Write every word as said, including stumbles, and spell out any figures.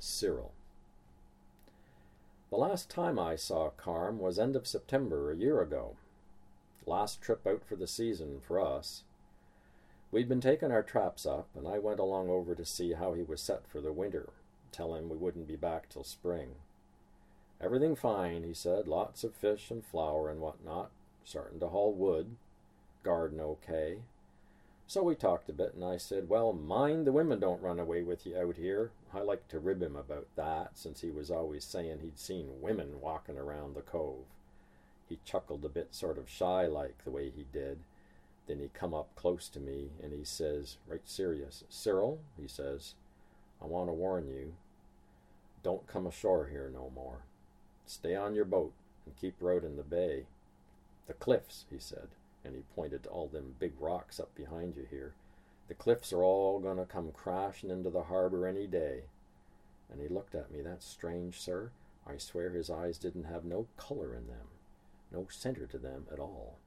Cyril. The last time I saw Carm was end of September a year ago. Last trip out for the season for us. We'd been taking our traps up, and I went along over to see how he was set for the winter, tell him we wouldn't be back till spring. Everything fine, he said, lots of fish and flour and what-not, starting to haul wood, garden okay. So we talked a bit, and I said, well, mind the women don't run away with you out here. I like to rib him about that, since he was always saying he'd seen women walking around the cove. He chuckled a bit sort of shy-like the way he did. Then he come up close to me, and he says, right serious, Cyril, he says, I want to warn you, don't come ashore here no more. Stay on your boat and keep her out in the bay. The cliffs, he said, and he pointed to all them big rocks up behind you here. The cliffs are all going to come crashing into the harbor any day. And he looked at me. That's strange, sir. I swear his eyes didn't have no color in them, no center to them at all.